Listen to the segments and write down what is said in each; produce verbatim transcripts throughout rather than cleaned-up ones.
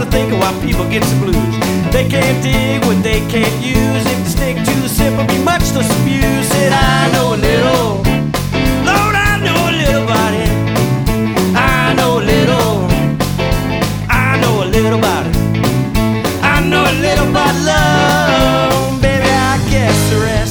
to think of why people get the blues. They can't dig what they can't use. If they stick to the simple, be much less abused. Said I know a little, Lord, I know a little about it. I know a little, I know a little about it. I know a little about love, baby, I guess the rest.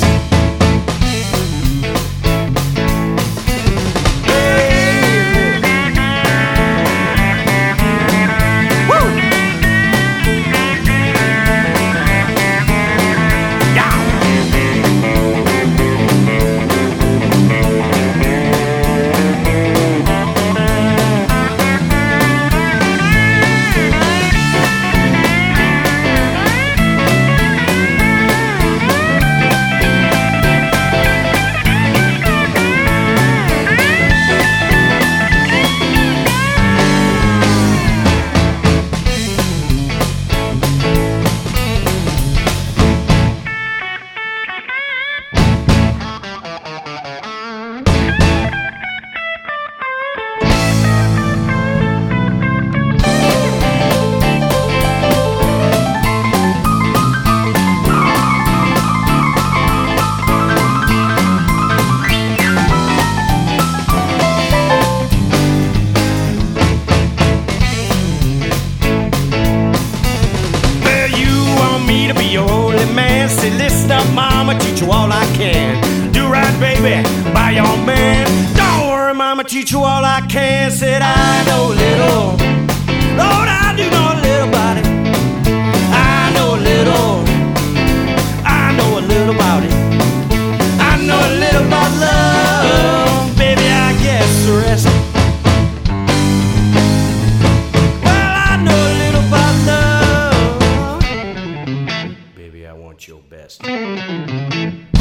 To be your holy man, say listen up, mama, teach you all I can. Do right, baby, by your man. Don't worry, mama, teach you all I can. Said I know a little, Lord, I do know a little about it. I know a little, I know a little about it. I know a little about love, baby, I guess the rest. Your best.